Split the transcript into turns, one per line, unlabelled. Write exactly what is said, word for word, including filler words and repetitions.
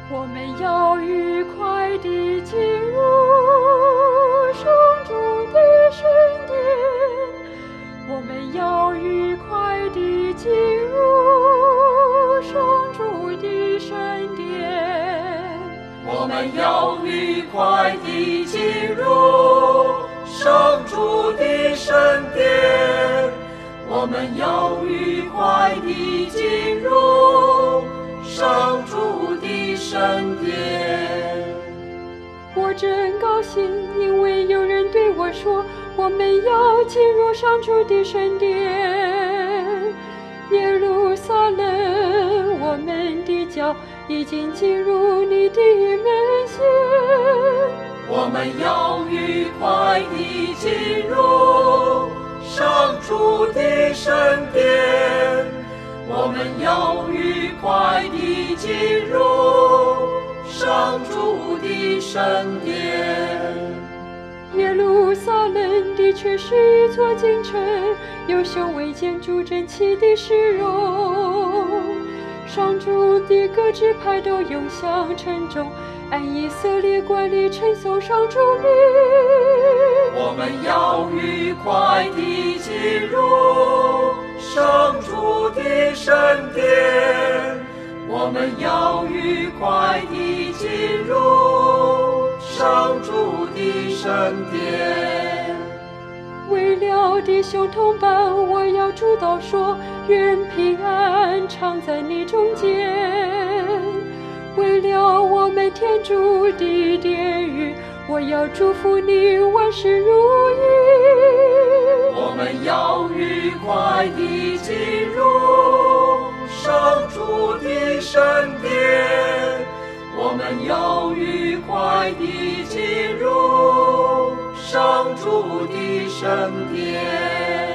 我们要愉快地进入上主的圣殿，我们要愉快地进入上主的圣殿，
我们要愉快地进入上主的圣殿，我们要愉快地进入上主的圣殿。
我真高兴，因为有人对我说，我们要进入上主的圣殿。耶路撒冷，我们的脚已经进入你的门前。
我们要愉快地进入上主的圣殿，我们要愉快地进入上主的圣殿。
耶路撒冷的确是一座京城，有雄伟建筑整齐的市容，上主的各支派都涌向城中，按以色列管理称颂上主名。
我们要愉快地进入上主的圣殿，我们要愉快地进入上主的圣殿。
为了弟兄同伴，我要主祷说，愿平安常在你中间。为了我们天主的殿宇，我要祝福你万事如意。
我们要愉快地进入上主的圣殿，我们要愉快地进入上主的圣殿。